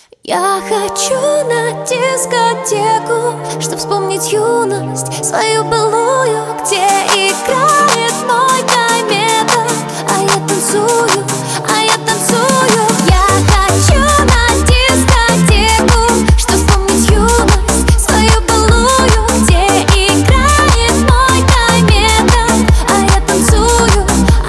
Я хочу на дискотеку, чтоб вспомнить юность свою былую, где играет мой Кометов, а я танцую, Я хочу на дискотеку, чтоб вспомнить юность свою былую, где играет мой Кометов, а я танцую.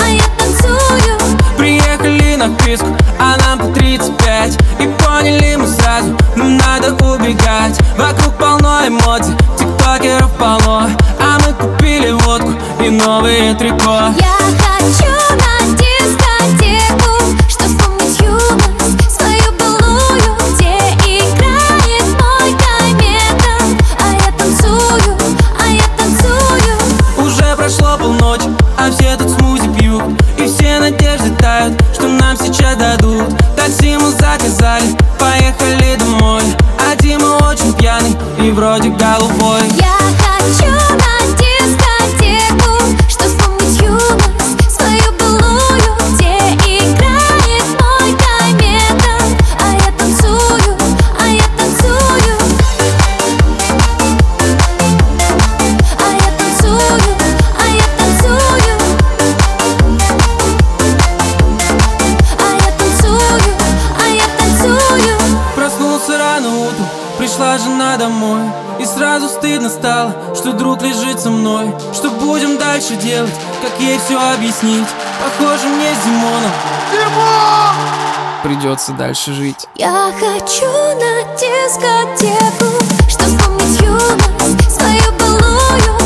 Приехали на вписку, а нам по 35, и поняли мы сразу, нам надо убегать. Вокруг полно эмоций, тиктокеров полно, а мы купили водку и новые трико. Я хочу на дискотеку, чтоб вспомнить юность свою былую, где играет мой Кометов, а я танцую. Уже прошло полночи, а все тут смузи пьют, и все надежды тают, что нам сейчас дадут. Такси мы заказали, поехали домой, а Дима очень пьяный и вроде голубой. Я хочу на дискотеку, чтоб вспомнить юность свою былую, где играет мой Кометов, а я танцую. Проснулся рано утром, пришла жена домой, и сразу стыдно стало, что друг лежит со мной. Что будем дальше делать, как ей все объяснить? Похоже, мне с Димоном придется дальше жить. Я хочу на дискотеку, чтоб вспомнить юность свою былую,